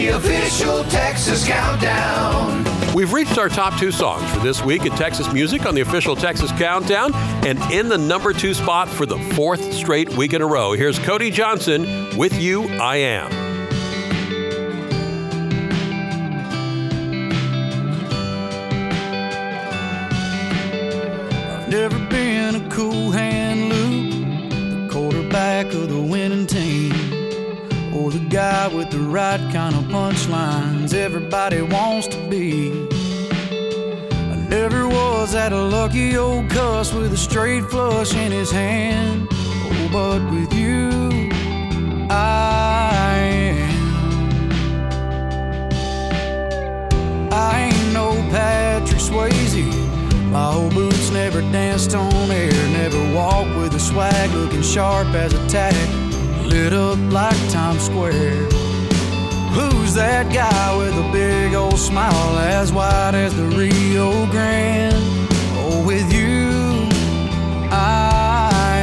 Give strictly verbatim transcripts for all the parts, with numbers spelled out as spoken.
the official Texas Countdown. We've reached our top two songs for this week in Texas music on the official Texas Countdown, and in the number two spot for the fourth straight week in a row, here's Cody Johnson, With You I Am. I've never been a cool hand, Luke, the quarterback of the winning team, or the guy with the right kind of punchlines everybody wants to be. I never was that lucky old cuss with a straight flush in his hand. Oh, but with you, I am. I ain't no Patrick Swayze. My old boots never danced on air, never walked with a swag looking sharp as a tack, lit up like Times Square. Who's that guy with a big old smile as wide as the Rio Grande? Oh, with you, I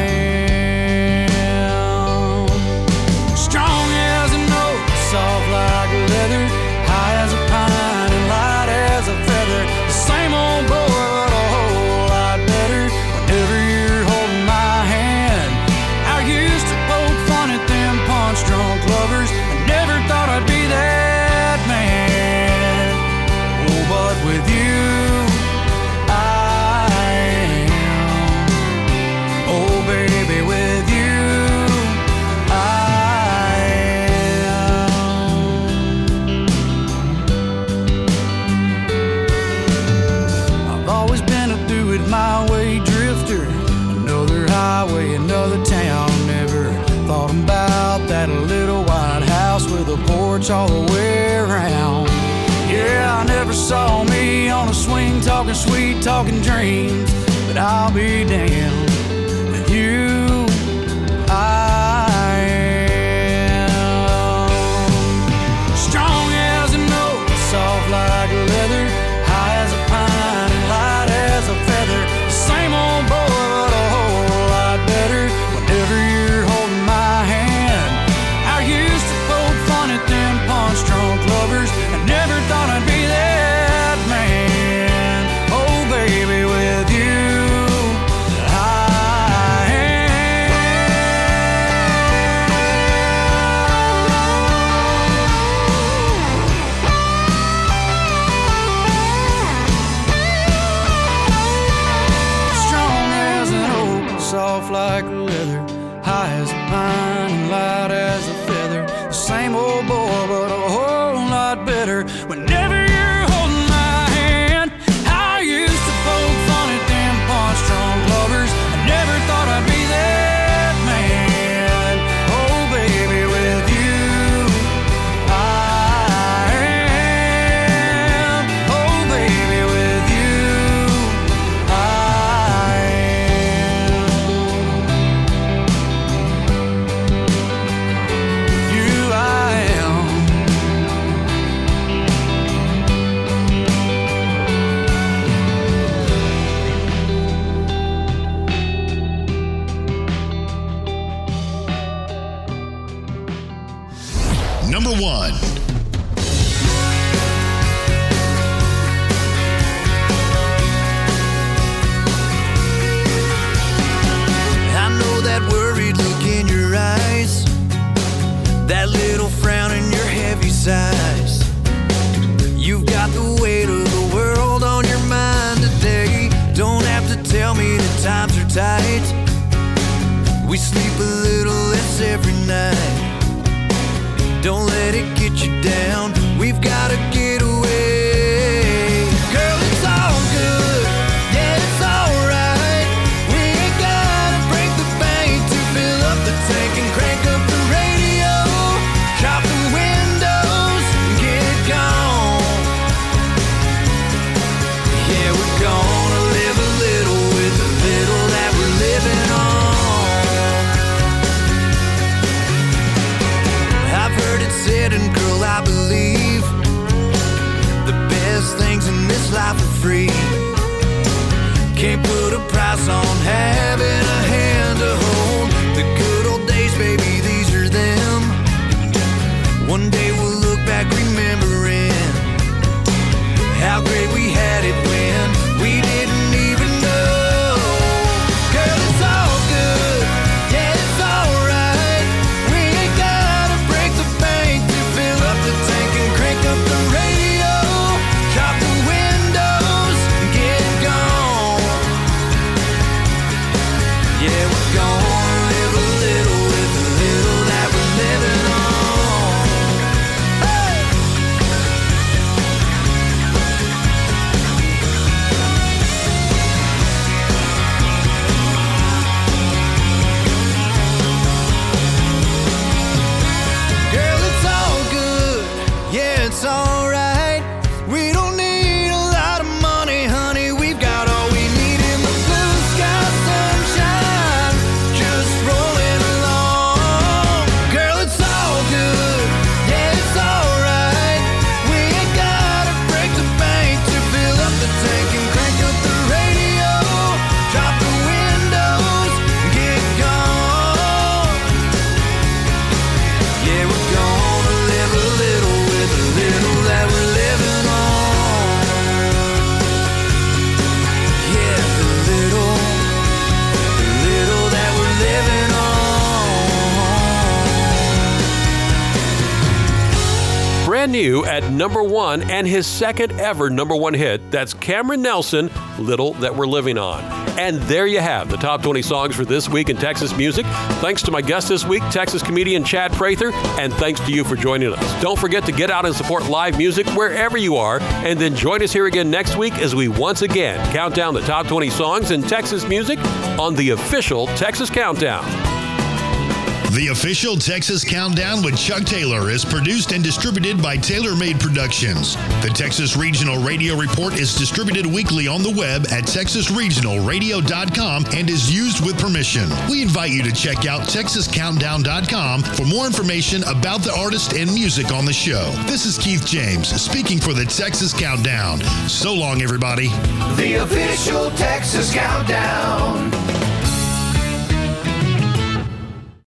am. Strong as an oak, soft like leather, high as a pine and light as a feather. The same old boy, but a whole lot better whenever you're holding my hand. I used to poke fun at them punch-drunk lovers. I never thought I'd be that man. Oh, but with you, I am. Oh, baby, with you, I am. I've always been a do-it-my-way drifter. Another highway, another town. Never thought about that little white house with a porch all the way around. Yeah, I never saw me on a swing talking sweet, talking dreams, but I'll be damned. With you, I am. Strong as an oak, soft like leather, high as a pine and light as a feather. The same old boy, but a whole lot better whenever you're holding my hand. I used to poke fun at them punch-drunk lovers. I never thought I'd be that man. Oh, baby, with you, I am. Strong as an oak, soft like leather, high as a pine and light as a feather. The same old boy, but a whole lot better whenever you're holding my hand. I used to poke fun at them punch-drunk lovers. I never thought I'd be that man. Oh, baby, with you, I am. Oh, baby, with you, I am. You, I am. Number one. I know that worried look in your eyes, that little frown in your heavy sighs. You've got the weight of the world on your mind today. Don't have to tell me the times are tight. We sleep a little less every night. Don't let it get you down. We've gotta get away. Girl, it's all good. Yeah, it's alright. We ain't gotta break the bank to fill up the tank and crank up the radio. Drop the windows and get it gone. Yeah, we're gonna live a little with the little that we're living on. I've heard it said, and girl, I believe the best things in this life are free. Can't put a price on having a hand to hold. The good old days, baby, these are them. One day we'll look back, remember brand new at number one and his second ever number one hit. That's Cameron Nelson, Little That We're Living On. And there you have the top twenty songs for this week in Texas music. Thanks to my guest this week, Texas comedian Chad Prather, and thanks to you for joining us. Don't forget to get out and support live music wherever you are, and then join us here again next week as we once again count down the top twenty songs in Texas music on the official Texas Countdown. The official Texas Countdown with Chuck Taylor is produced and distributed by Taylor Made Productions. The Texas Regional Radio Report is distributed weekly on the web at texas regional radio dot com and is used with permission. We invite you to check out texas countdown dot com for more information about the artist and music on the show. This is Keith James speaking for the Texas Countdown. So long, everybody. The official Texas Countdown.